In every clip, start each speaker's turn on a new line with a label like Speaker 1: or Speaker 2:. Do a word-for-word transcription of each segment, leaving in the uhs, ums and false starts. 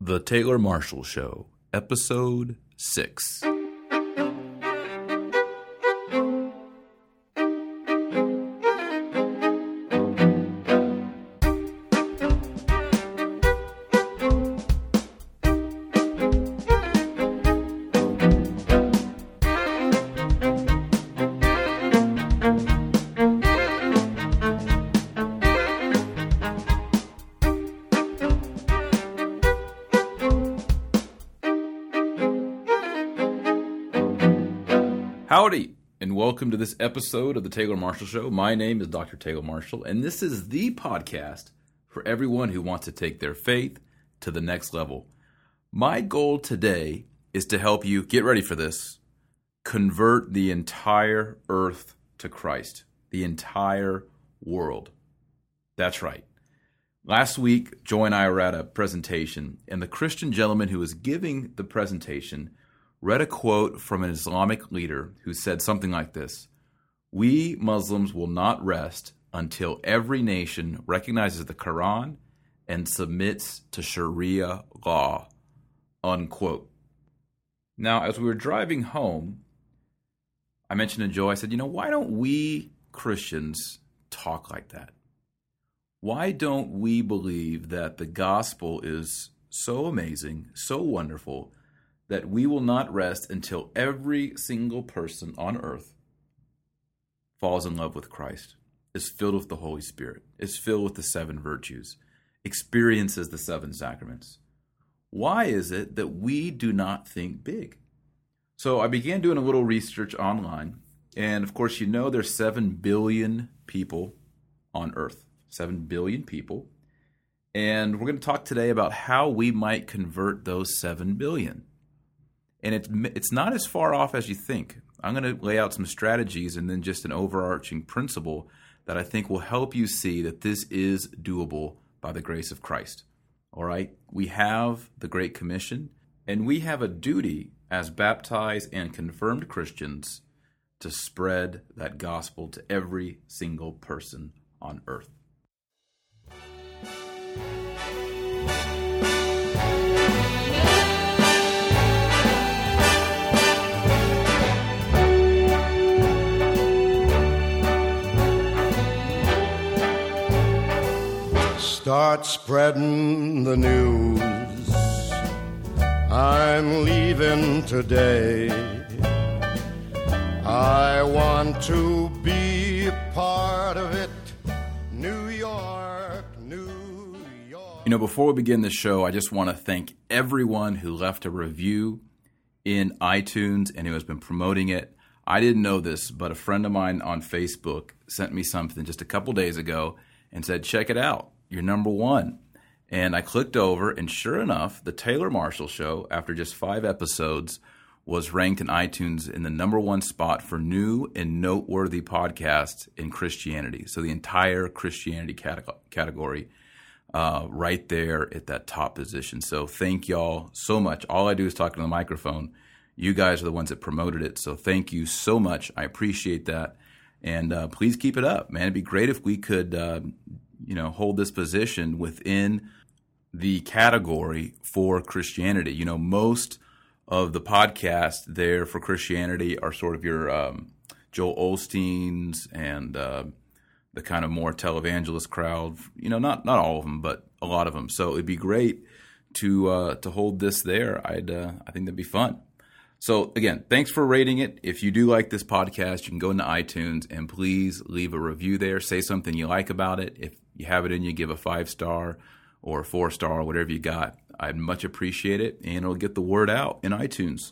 Speaker 1: The Taylor Marshall Show, Episode six. Howdy, and welcome to this episode of The Taylor Marshall Show. My name is Doctor Taylor Marshall, and this is the podcast for everyone who wants to take their faith to the next level. My goal today is to help you, get ready for this, convert the entire earth to Christ, the entire world. That's right. Last week, Joy and I were at a presentation, and the Christian gentleman who was giving the presentation read a quote from an Islamic leader who said something like this: "We Muslims will not rest until every nation recognizes the Quran and submits to Sharia law," unquote. Now, as we were driving home, I mentioned to Joy, I said, you know, why don't we Christians talk like that? Why don't we believe that the gospel is so amazing, so wonderful, that we will not rest until every single person on earth falls in love with Christ, is filled with the Holy Spirit, is filled with the seven virtues, experiences the seven sacraments? Why is it that we do not think big? So I began doing a little research online, and of course, you know there's seven billion people on earth, seven billion people, and we're going to talk today about how we might convert those seven billion. And it's it's not as far off as you think. I'm going to lay out some strategies and then just an overarching principle that I think will help you see that this is doable by the grace of Christ. All right? We have the Great Commission, and we have a duty as baptized and confirmed Christians to spread that gospel to every single person on earth.
Speaker 2: Start spreading the news. I'm leaving today. I want to be a part of it. New York, New York.
Speaker 1: You know, before we begin the show, I just want to thank everyone who left a review in iTunes and who has been promoting it. I didn't know this, but a friend of mine on Facebook sent me something just a couple days ago and said, check it out. You're number one. And I clicked over, and sure enough, the Taylor Marshall Show, after just five episodes, was ranked in iTunes in the number one spot for new and noteworthy podcasts in Christianity. So the entire Christianity category uh, right there at that top position. So thank y'all so much. All I do is talk to the microphone. You guys are the ones that promoted it. So thank you so much. I appreciate that. And uh, please keep it up, man. It'd be great if we could uh, you know, hold this position within the category for Christianity. You know, most of the podcasts there for Christianity are sort of your um, Joel Osteen's and uh, the kind of more televangelist crowd. You know, not not all of them, but a lot of them. So it'd be great to uh, to hold this there. I'd uh, I think that'd be fun. So again, thanks for rating it. If you do like this podcast, you can go into iTunes and please leave a review there. Say something you like about it. If you have it in you, give a five star or a four star, whatever you got. I'd much appreciate it, and it'll get the word out in iTunes.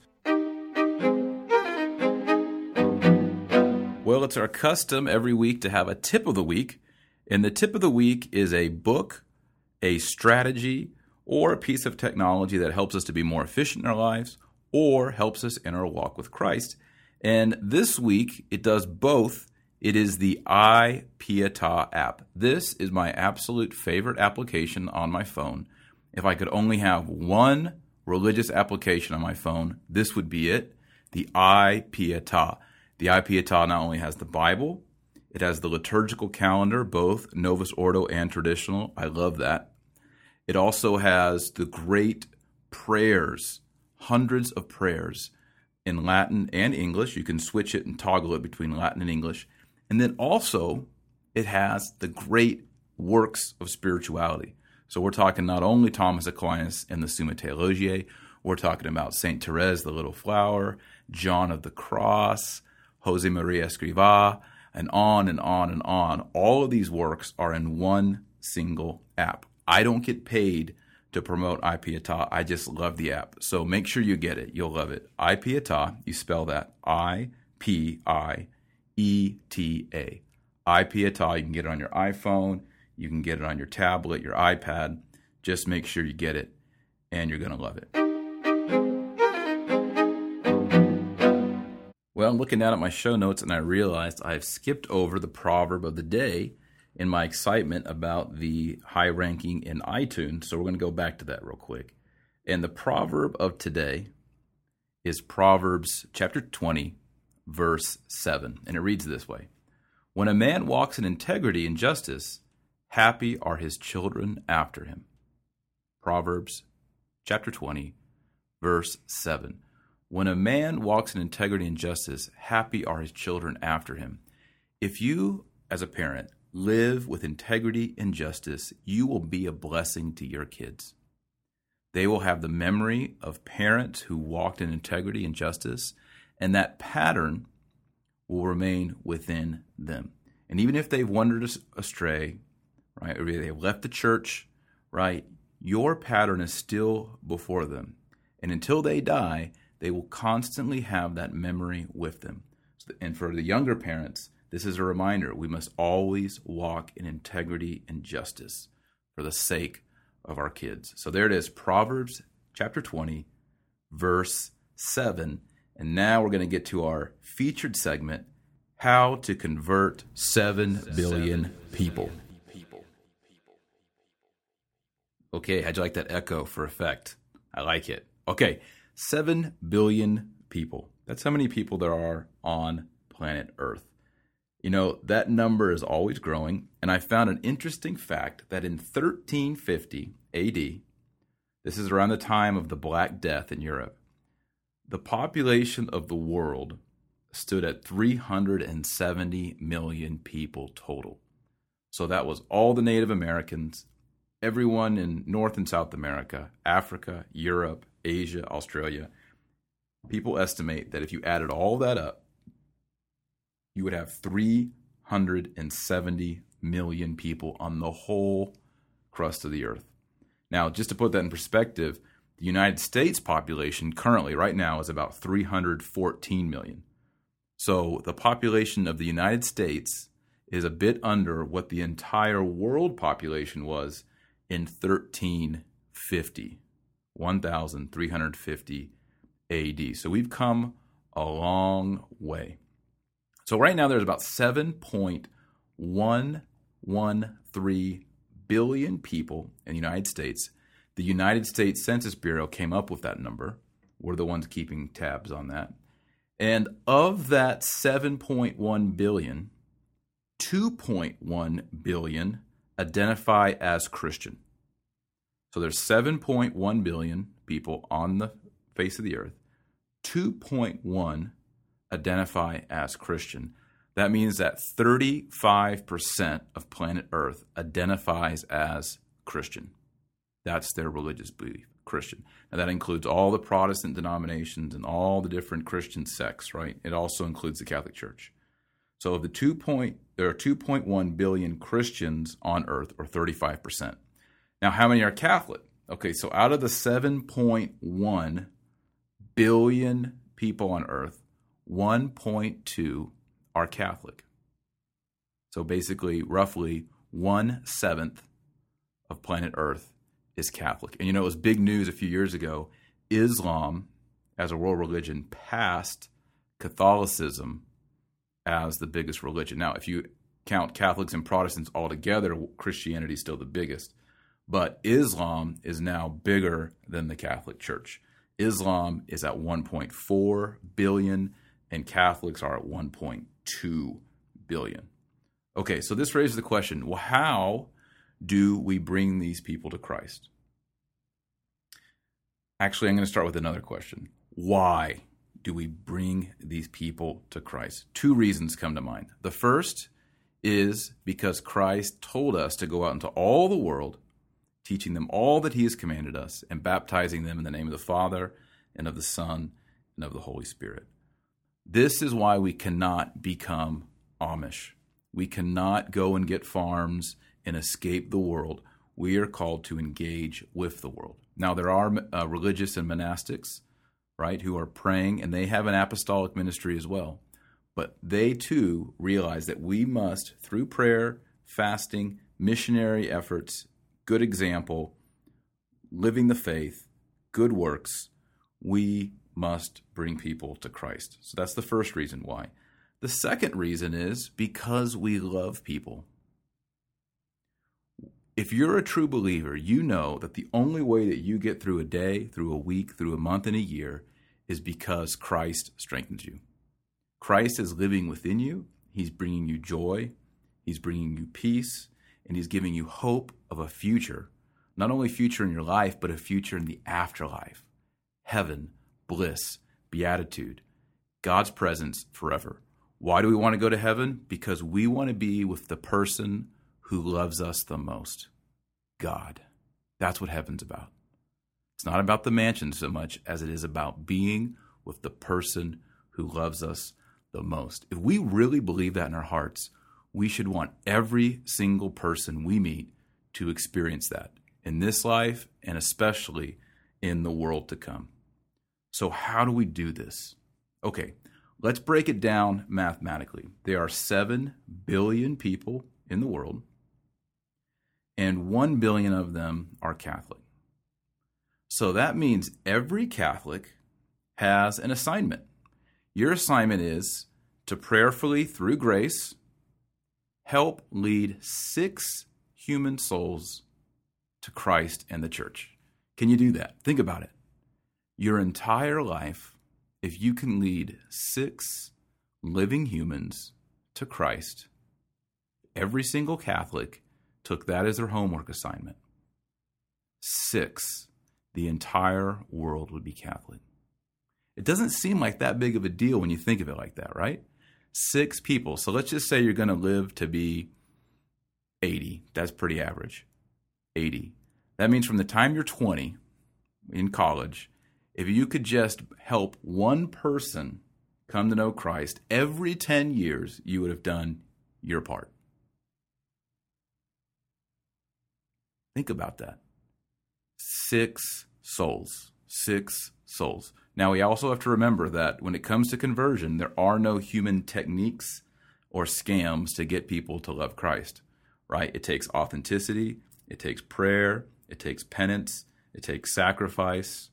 Speaker 1: Well, it's our custom every week to have a tip of the week, and the tip of the week is a book, a strategy, or a piece of technology that helps us to be more efficient in our lives or helps us in our walk with Christ. And this week, it does both. It is the iPietà app. This is my absolute favorite application on my phone. If I could only have one religious application on my phone, this would be it, the iPietà. The iPietà not only has the Bible, it has the liturgical calendar, both Novus Ordo and traditional. I love that. It also has the great prayers, hundreds of prayers in Latin and English. You can switch it and toggle it between Latin and English. And then also it has the great works of spirituality. So we're talking not only Thomas Aquinas and the Summa Theologiae, we're talking about Saint Therese, the Little Flower, John of the Cross, Jose Maria Escrivá, and on and on and on. All of these works are in one single app. I don't get paid to promote iPietà. I just love the app. So make sure you get it. You'll love it. iPietà, you spell that I P I E T A. iPietà, you can get it on your iPhone. You can get it on your tablet, your iPad. Just make sure you get it, and you're going to love it. Well, I'm looking down at my show notes, and I realized I've skipped over the proverb of the day in my excitement about the high ranking in iTunes. So we're going to go back to that real quick. And the proverb of today is Proverbs chapter twenty, verse seven. And it reads this way: When a man walks in integrity and justice, happy are his children after him. Proverbs chapter twenty, verse seven. When a man walks in integrity and justice, happy are his children after him. If you, as a parent, live with integrity and justice, you will be a blessing to your kids. They will have the memory of parents who walked in integrity and justice, and that pattern will remain within them. And even if they've wandered astray, right, or they've left the church, right, your pattern is still before them. And until they die, they will constantly have that memory with them. And for the younger parents, this is a reminder. We must always walk in integrity and justice for the sake of our kids. So there it is, Proverbs chapter twenty, verse seven. And now we're going to get to our featured segment, How to Convert seven billion People. Okay, how'd you like that echo for effect? I like it. Okay, seven billion people. That's how many people there are on planet Earth. You know, that number is always growing, and I found an interesting fact that in thirteen fifty A D, this is around the time of the Black Death in Europe, the population of the world stood at three hundred seventy million people total. So that was all the Native Americans, everyone in North and South America, Africa, Europe, Asia, Australia. People estimate that if you added all that up, you would have three hundred seventy million people on the whole crust of the earth. Now, just to put that in perspective, the United States population currently, right now, is about three hundred fourteen million. So the population of the United States is a bit under what the entire world population was in thirteen fifty, thirteen fifty A D. So we've come a long way. So right now there's about seven point one one three billion people in the United States. The United States Census Bureau came up with that number. We're the ones keeping tabs on that. And of that seven point one billion, two point one billion identify as Christian. So there's seven point one billion people on the face of the earth. two point one identify as Christian. That means that thirty-five percent of planet Earth identifies as Christian. That's their religious belief, Christian. Now that includes all the Protestant denominations and all the different Christian sects, right? It also includes the Catholic Church. So of the two point, there are two point one billion Christians on Earth, or thirty-five percent. Now, how many are Catholic? Okay, so out of the seven point one billion people on Earth, one point two are Catholic. So basically, roughly one-seventh of planet Earth is Catholic. And you know, it was big news a few years ago. Islam, as a world religion, passed Catholicism as the biggest religion. Now, if you count Catholics and Protestants all together, Christianity is still the biggest. But Islam is now bigger than the Catholic Church. Islam is at one point four billion, and Catholics are at one point two billion. Okay, so this raises the question, well, how do we bring these people to Christ? Actually, I'm going to start with another question. Why do we bring these people to Christ? Two reasons come to mind. The first is because Christ told us to go out into all the world, teaching them all that he has commanded us, and baptizing them in the name of the Father and of the Son and of the Holy Spirit. This is why we cannot become Amish. We cannot go and get farms and escape the world. We are called to engage with the world. Now, there are uh, religious and monastics, right, who are praying, and they have an apostolic ministry as well. But they, too, realize that we must, through prayer, fasting, missionary efforts, good example, living the faith, good works, we must bring people to Christ. So that's the first reason why. The second reason is because we love people. If you're a true believer, you know that the only way that you get through a day, through a week, through a month, and a year is because Christ strengthens you. Christ is living within you. He's bringing you joy. He's bringing you peace. And he's giving you hope of a future, not only future in your life, but a future in the afterlife. Heaven, bliss, beatitude, God's presence forever. Why do we want to go to heaven? Because we want to be with the person who loves us the most, God. That's what heaven's about. It's not about the mansion so much as it is about being with the person who loves us the most. If we really believe that in our hearts, we should want every single person we meet to experience that in this life and especially in the world to come. So how do we do this? Okay, let's break it down mathematically. There are seven billion people in the world, and one billion of them are Catholic. So that means every Catholic has an assignment. Your assignment is to prayerfully, through grace, help lead six human souls to Christ and the church. Can you do that? Think about it. Your entire life, if you can lead six living humans to Christ, every single Catholic took that as their homework assignment. Six, the entire world would be Catholic. It doesn't seem like that big of a deal when you think of it like that, right? Six people. So let's just say you're going to live to be eighty. That's pretty average. eighty. That means from the time you're twenty in college, if you could just help one person come to know Christ every ten years, you would have done your part. Think about that. Six souls. Six souls. Now, we also have to remember that when it comes to conversion, there are no human techniques or scams to get people to love Christ, right? It takes authenticity. It takes prayer. It takes penance. It takes sacrifice.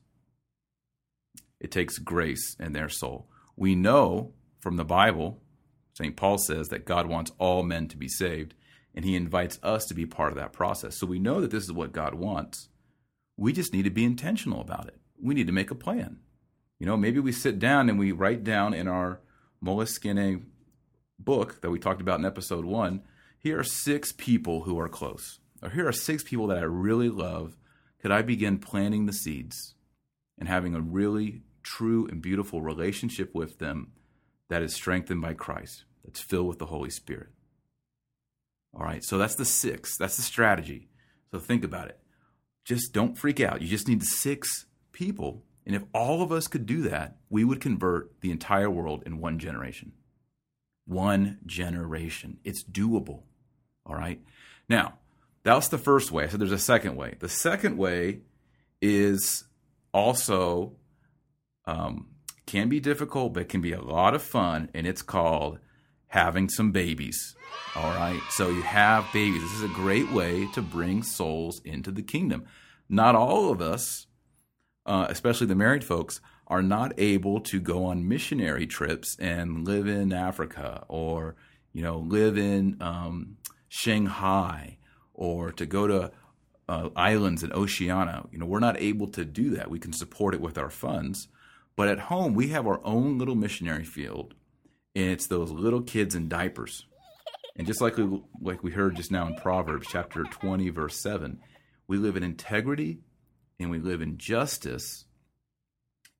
Speaker 1: It takes grace in their soul. We know from the Bible, Saint Paul says that God wants all men to be saved, and he invites us to be part of that process. So we know that this is what God wants. We just need to be intentional about it. We need to make a plan. You know, maybe we sit down and we write down in our Moleskine book that we talked about in episode one, here are six people who are close. Or here are six people that I really love. Could I begin planting the seeds and having a really true and beautiful relationship with them that is strengthened by Christ, that's filled with the Holy Spirit? All right, so that's the six. That's the strategy. So think about it. Just don't freak out. You just need six people. And if all of us could do that, we would convert the entire world in one generation. One generation. It's doable. All right? Now, that's the first way. So there's a second way. The second way is also um, can be difficult, but can be a lot of fun, and it's called having some babies. All right? So you have babies. This is a great way to bring souls into the kingdom. Not all of us, uh, especially the married folks, are not able to go on missionary trips and live in Africa or, you know, live in um, Shanghai or to go to uh, islands in Oceania. You know, we're not able to do that. We can support it with our funds. But at home, we have our own little missionary field, and it's those little kids in diapers. And just like we, like we heard just now in Proverbs chapter twenty, verse seven, we live in integrity and we live in justice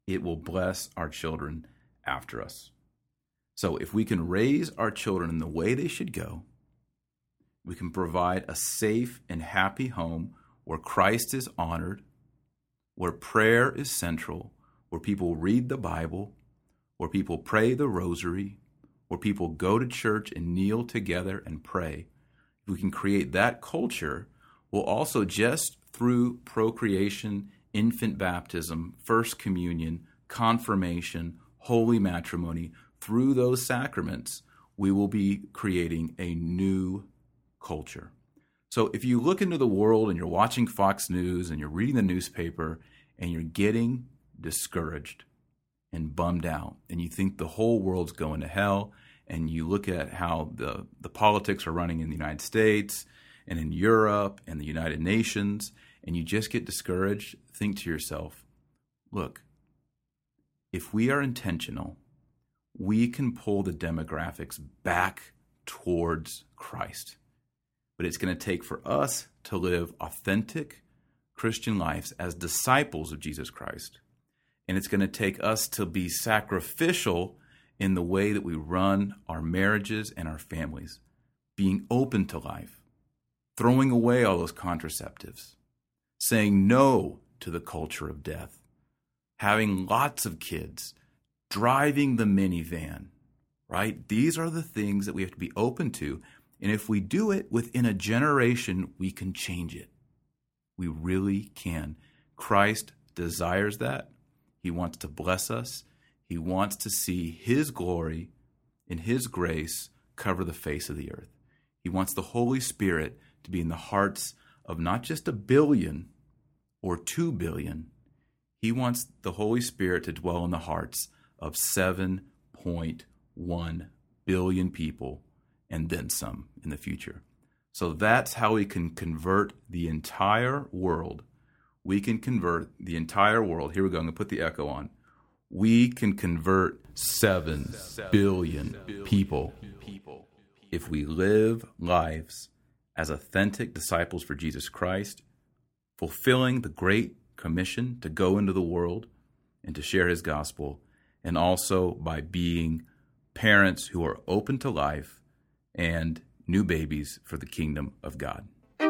Speaker 1: it will bless our children after us. So if we can raise our children in the way they should go, we can provide a safe and happy home where Christ is honored, where prayer is central, where people read the Bible, where people pray the rosary, where people go to church and kneel together and pray. If we can create that culture, we'll also, just through procreation, infant baptism, first communion, confirmation, holy matrimony, through those sacraments, we will be creating a new culture. So if you look into the world and you're watching Fox News and you're reading the newspaper and you're getting discouraged and bummed out and you think the whole world's going to hell, and you look at how the, the politics are running in the United States and in Europe and the United Nations, and you just get discouraged, think to yourself, look, if we are intentional, we can pull the demographics back towards Christ. But it's going to take for us to live authentic Christian lives as disciples of Jesus Christ. And it's going to take us to be sacrificial in the way that we run our marriages and our families, being open to life, throwing away all those contraceptives, saying no to the culture of death, having lots of kids, driving the minivan, right? These are the things that we have to be open to. And if we do it within a generation, we can change it. We really can. Christ desires that. He wants to bless us. He wants to see His glory and His grace cover the face of the earth. He wants the Holy Spirit to be in the hearts of not just a billion or two billion. He wants the Holy Spirit to dwell in the hearts of seven point one billion people and then some in the future. So that's how we can convert the entire world. We can convert the entire world. Here we go. I'm going to put the echo on. We can convert seven billion people if we live lives as authentic disciples for Jesus Christ, fulfilling the Great Commission to go into the world and to share His gospel, and also by being parents who are open to life and new babies for the kingdom of God.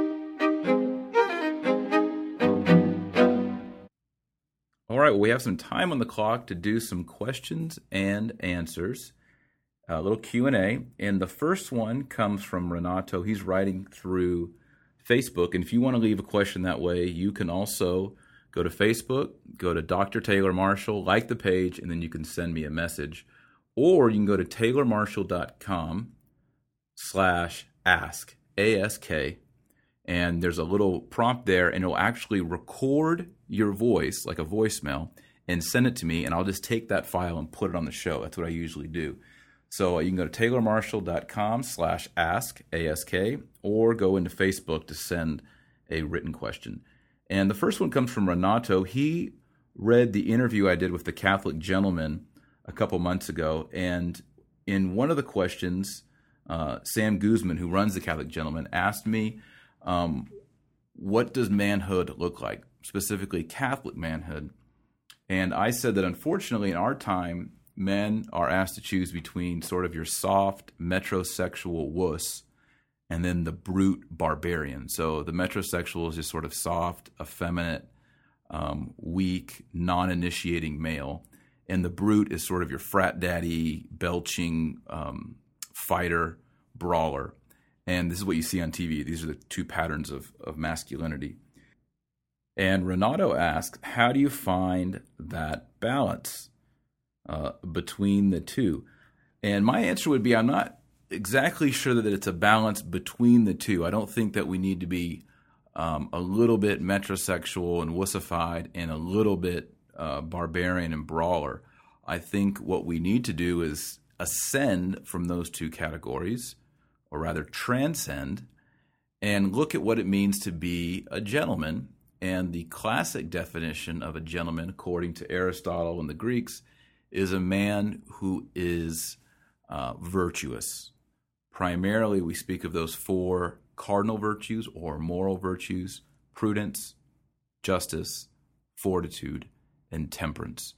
Speaker 1: All right, well, we have some time on the clock to do some questions and answers, a little Q and A. And the first one comes from Renato. He's writing through Facebook. And if you want to leave a question that way, you can also go to Facebook, go to Doctor Taylor Marshall, like the page, and then you can send me a message. Or you can go to taylormarshall.com slash ask, A S K. And there's a little prompt there, and it'll actually record your voice, like a voicemail, and send it to me, and I'll just take that file and put it on the show. That's what I usually do. So you can go to taylormarshall.com slash ask, A S K, or go into Facebook to send a written question. And the first one comes from Renato. He read the interview I did with the Catholic gentleman a couple months ago, and in one of the questions, uh, Sam Guzman, who runs the Catholic gentleman, asked me, Um, what does manhood look like, specifically Catholic manhood? And I said that unfortunately in our time, men are asked to choose between sort of your soft metrosexual wuss and then the brute barbarian. So the metrosexual is just sort of soft, effeminate, um, weak, non-initiating male. And the brute is sort of your frat daddy, belching um, fighter, brawler. And this is what you see on T V. These are the two patterns of, of masculinity. And Renato asks, how do you find that balance uh, between the two? And my answer would be, I'm not exactly sure that it's a balance between the two. I don't think that we need to be um, a little bit metrosexual and wussified and a little bit uh, barbarian and brawler. I think what we need to do is ascend from those two categories, or rather transcend, and look at what it means to be a gentleman. And the classic definition of a gentleman, according to Aristotle and the Greeks, is a man who is uh, virtuous. Primarily, we speak of those four cardinal virtues or moral virtues: prudence, justice, fortitude, and temperance.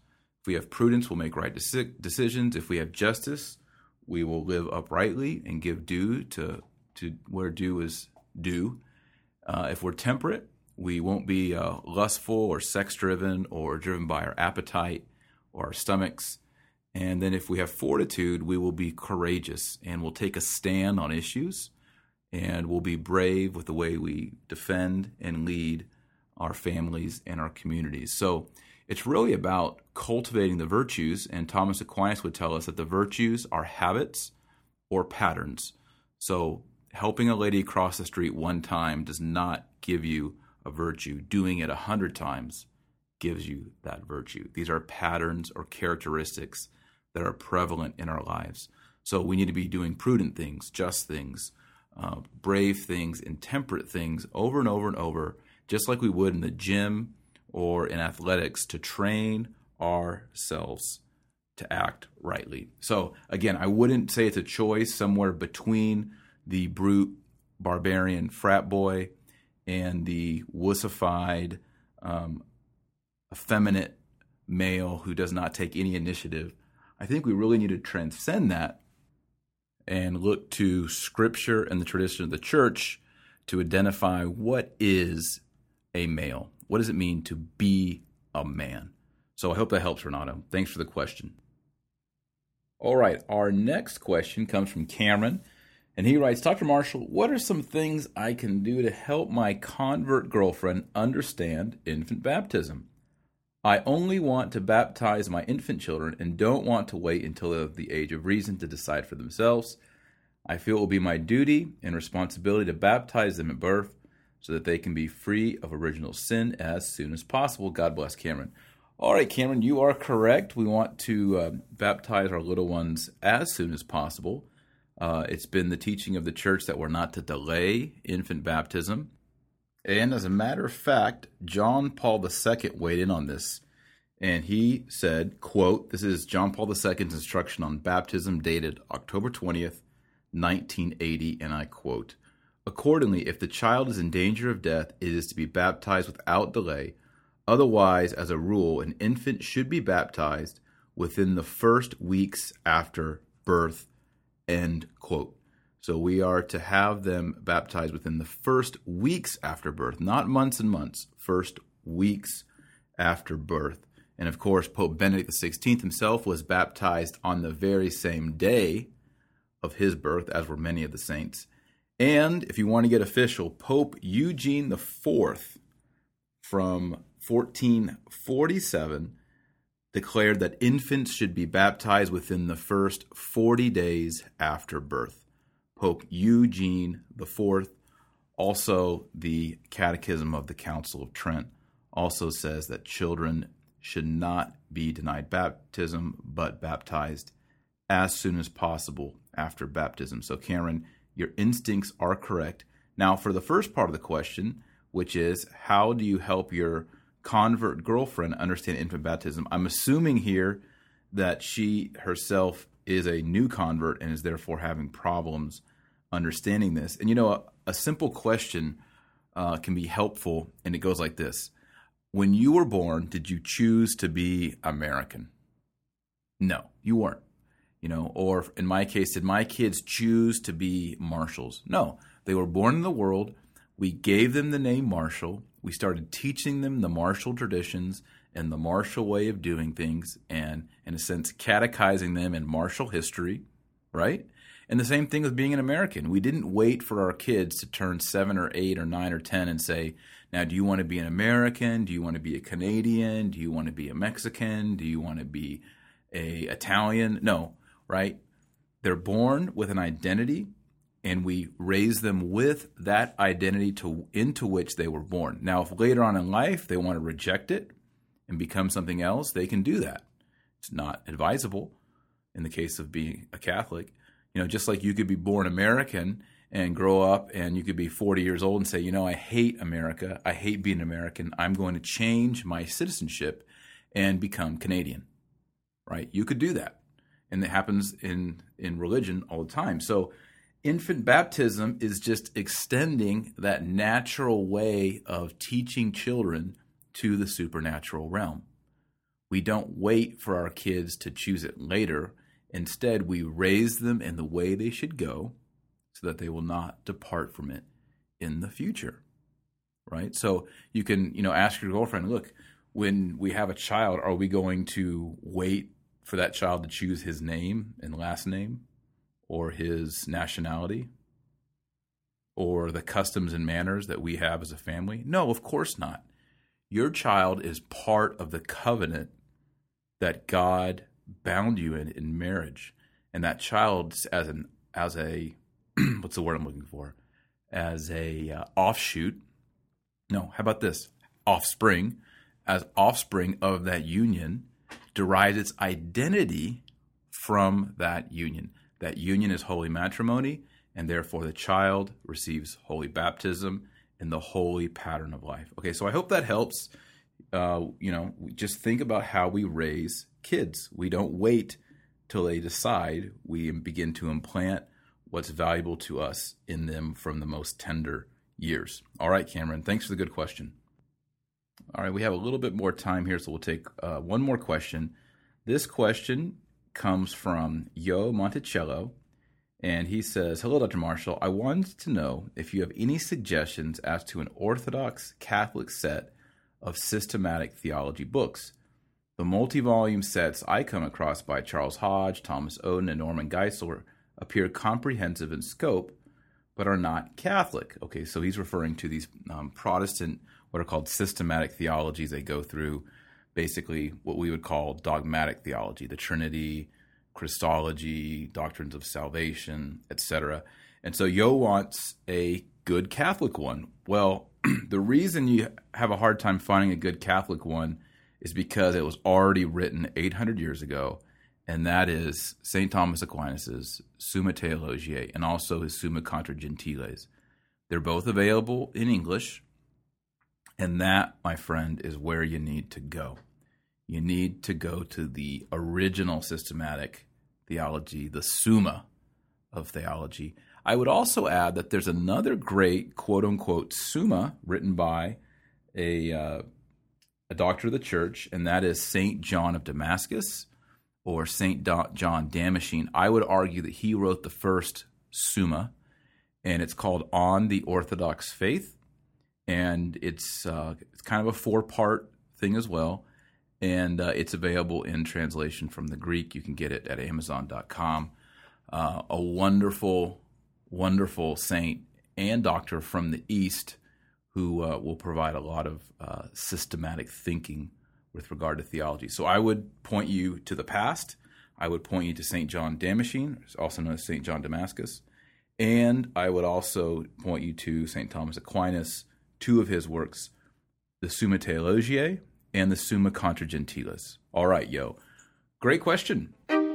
Speaker 1: If we have prudence, we'll make right deci- decisions. If we have justice, we will live uprightly and give due to, to where due is due. Uh, if we're temperate, we won't be uh, lustful or sex-driven or driven by our appetite or our stomachs. And then if we have fortitude, we will be courageous and we'll take a stand on issues, and we'll be brave with the way we defend and lead our families and our communities. So it's really about cultivating the virtues, and Thomas Aquinas would tell us that the virtues are habits or patterns. So helping a lady cross the street one time does not give you a virtue. Doing it a hundred times gives you that virtue. These are patterns or characteristics that are prevalent in our lives. So we need to be doing prudent things, just things, uh, brave things, and temperate things over and over and over, just like we would in the gym or in athletics, to train ourselves to act rightly. So again, I wouldn't say it's a choice somewhere between the brute, barbarian frat boy and the wussified, um, effeminate male who does not take any initiative. I think we really need to transcend that and look to Scripture and the tradition of the church to identify what is a male. What does it mean to be a man? So I hope that helps, Renato. Thanks for the question. All right, our next question comes from Cameron, and he writes, Doctor Marshall, what are some things I can do to help my convert girlfriend understand infant baptism? I only want to baptize my infant children and don't want to wait until they're of the age of reason to decide for themselves. I feel it will be my duty and responsibility to baptize them at birth so that they can be free of original sin as soon as possible. God bless, Cameron. All right, Cameron, you are correct. We want to uh, baptize our little ones as soon as possible. Uh, it's been the teaching of the church that we're not to delay infant baptism. And as a matter of fact, John Paul the Second weighed in on this, and he said, quote, this is John Paul the Second's instruction on baptism dated October twentieth, nineteen eighty, and I quote, accordingly, if the child is in danger of death, it is to be baptized without delay. Otherwise, as a rule, an infant should be baptized within the first weeks after birth, end quote. So we are to have them baptized within the first weeks after birth, not months and months, first weeks after birth. And of course, Pope Benedict the sixteenth himself was baptized on the very same day of his birth, as were many of the saints. And if you want to get official, Pope Eugene the fourth from fourteen forty-seven declared that infants should be baptized within the first forty days after birth. Pope Eugene the fourth, also the Catechism of the Council of Trent, also says that children should not be denied baptism, but baptized as soon as possible after baptism. So, Cameron, your instincts are correct. Now, for the first part of the question, which is how do you help your convert girlfriend understand infant baptism? I'm assuming here that she herself is a new convert and is therefore having problems understanding this. And, you know, a, a simple question uh, can be helpful, and it goes like this. When you were born, did you choose to be American? No, you weren't. You know, or in my case, did my kids choose to be Marshalls? No, they were born in the world. We gave them the name Marshall. We started teaching them the Marshall traditions and the Marshall way of doing things, and in a sense, catechizing them in Marshall history, right? And the same thing with being an American. We didn't wait for our kids to turn seven or eight or nine or ten and say, now, do you want to be an American? Do you want to be a Canadian? Do you want to be a Mexican? Do you want to be a Italian? No, right? They're born with an identity, and we raise them with that identity to into which they were born. Now, if later on in life they want to reject it and become something else, they can do that. It's not advisable in the case of being a Catholic. You know, just like you could be born American and grow up and you could be forty years old and say, you know, I hate America. I hate being American. I'm going to change my citizenship and become Canadian, right? You could do that. And it happens in, in religion all the time. So infant baptism is just extending that natural way of teaching children to the supernatural realm. We don't wait for our kids to choose it later. Instead, we raise them in the way they should go so that they will not depart from it in the future, right? So you can, you know, ask your girlfriend, look, when we have a child, are we going to wait for that child to choose his name and last name or his nationality or the customs and manners that we have as a family? No, of course not. Your child is part of the covenant that God bound you in in marriage. And that child, as an as a what's the word I'm looking for? As a uh, offshoot. No, how about this? Offspring. As offspring of that union, derives its identity from that union. That union is holy matrimony, and therefore the child receives holy baptism in the holy pattern of life. Okay, so I hope that helps. Uh, you know, just think about how we raise kids. We don't wait till they decide. We begin to implant what's valuable to us in them from the most tender years. All right, Cameron, thanks for the good question. All right, we have a little bit more time here, so we'll take uh, one more question. This question comes from Yo Monticello, and he says, hello, Doctor Marshall. I wanted to know if you have any suggestions as to an Orthodox Catholic set of systematic theology books. The multi-volume sets I come across by Charles Hodge, Thomas Oden, and Norman Geisler appear comprehensive in scope, but are not Catholic. Okay, so he's referring to these um, Protestant, what are called systematic theologies. They go through basically what we would call dogmatic theology, the Trinity, Christology, doctrines of salvation, et cetera. And so Yo wants a good Catholic one. Well, the reason you have a hard time finding a good Catholic one is because it was already written eight hundred years ago, and that is Saint Thomas Aquinas' Summa Theologiae and also his Summa Contra Gentiles. They're both available in English, and that, my friend, is where you need to go. You need to go to the original systematic theology, the Summa of theology. I would also add that there's another great quote-unquote Summa written by a, uh, a doctor of the church, and that is Saint John of Damascus or Saint John Damascene. I would argue that he wrote the first Summa, and it's called On the Orthodox Faith, and it's, uh, it's kind of a four-part thing as well. And uh, it's available in translation from the Greek. You can get it at amazon dot com. Uh, a wonderful, wonderful saint and doctor from the East who uh, will provide a lot of uh, systematic thinking with regard to theology. So I would point you to the past. I would point you to Saint John Damascene, also known as Saint John Damascus. And I would also point you to Saint Thomas Aquinas, two of his works, the Summa Theologiae and the Summa Contra Gentiles. All right, Yo. Great question.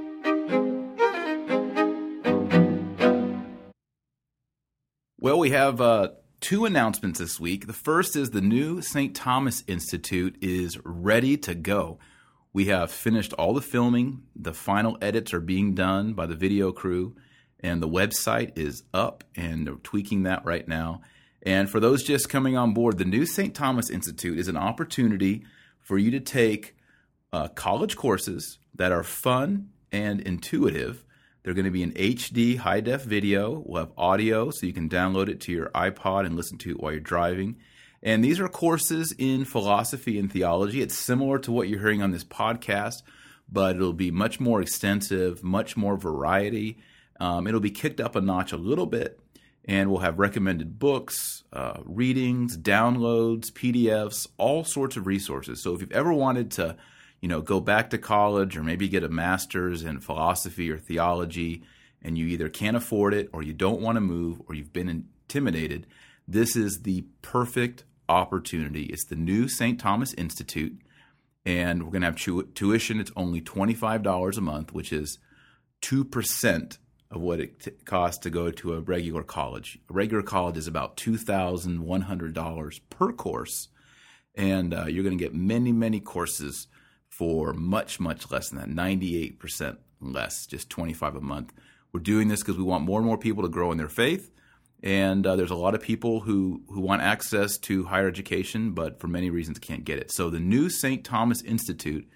Speaker 1: Well, we have uh, two announcements this week. The first is the new Saint Thomas Institute is ready to go. We have finished all the filming. The final edits are being done by the video crew, and the website is up, and they're tweaking that right now. And for those just coming on board, the new Saint Thomas Institute is an opportunity for you to take uh, college courses that are fun and intuitive. They're going to be in H D, high-def video. We'll have audio, so you can download it to your iPod and listen to it while you're driving. And these are courses in philosophy and theology. It's similar to what you're hearing on this podcast, but it'll be much more extensive, much more variety. Um, it'll be kicked up a notch a little bit. And we'll have recommended books, uh, readings, downloads, P D Fs, all sorts of resources. So if you've ever wanted to, you know, go back to college or maybe get a master's in philosophy or theology, and you either can't afford it or you don't want to move or you've been intimidated, this is the perfect opportunity. It's the new Saint Thomas Institute, and we're going to have tu- tuition. It's only twenty-five dollars a month, which is two percent of what it t- costs to go to a regular college. A regular college is about two thousand one hundred dollars per course, and uh, you're going to get many, many courses for much, much less than that, ninety-eight percent less, just twenty-five dollars a month. We're doing this because we want more and more people to grow in their faith, and uh, there's a lot of people who, who want access to higher education, but for many reasons can't get it. So the new Saint Thomas Institute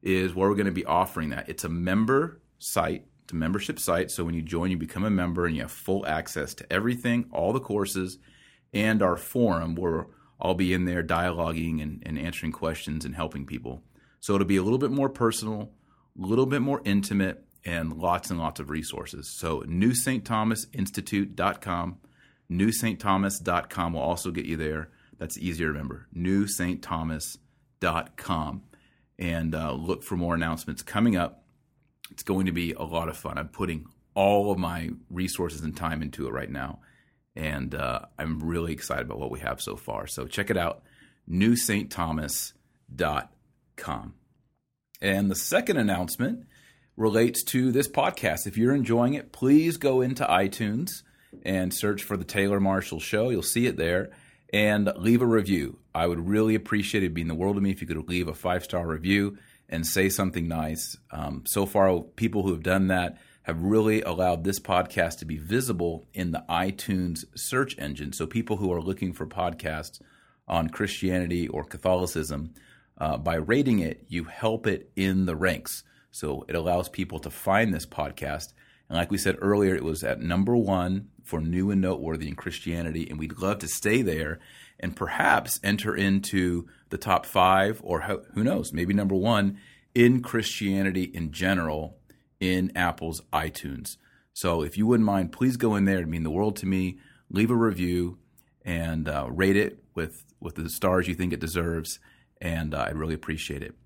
Speaker 1: is where we're going to be offering that. It's a member site. It's a membership site. So when you join, you become a member and you have full access to everything, all the courses, and our forum where I'll be in there dialoguing and, and answering questions and helping people. So it'll be a little bit more personal, a little bit more intimate, and lots and lots of resources. So new st thomas institute dot com, new st thomas dot com will also get you there. That's easier to remember, new st thomas dot com. And uh, look for more announcements coming up. It's going to be a lot of fun. I'm putting all of my resources and time into it right now. And uh, I'm really excited about what we have so far. So check it out, new st thomas dot com. And the second announcement relates to this podcast. If you're enjoying it, please go into iTunes and search for The Taylor Marshall Show. You'll see it there. And leave a review. I would really appreciate it. It'd mean the world to me if you could leave a five-star review and say something nice. Um, so far, people who have done that have really allowed this podcast to be visible in the iTunes search engine. So people who are looking for podcasts on Christianity or Catholicism, uh, by rating it, you help it in the ranks. So it allows people to find this podcast. And like we said earlier, it was at number one for new and noteworthy in Christianity. And we'd love to stay there and perhaps enter into the top five or who knows, maybe number one in Christianity in general in Apple's iTunes. So if you wouldn't mind, please go in there. It'd mean the world to me. Leave a review and uh, rate it with, with the stars you think it deserves. And uh, I'd really appreciate it.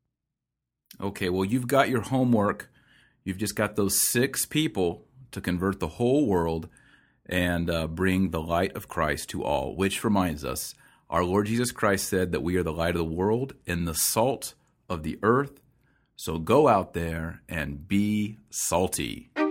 Speaker 1: Okay, well, you've got your homework. You've just got those six people to convert the whole world and uh, bring the light of Christ to all, which reminds us, our Lord Jesus Christ said that we are the light of the world and the salt of the earth. So go out there and be salty.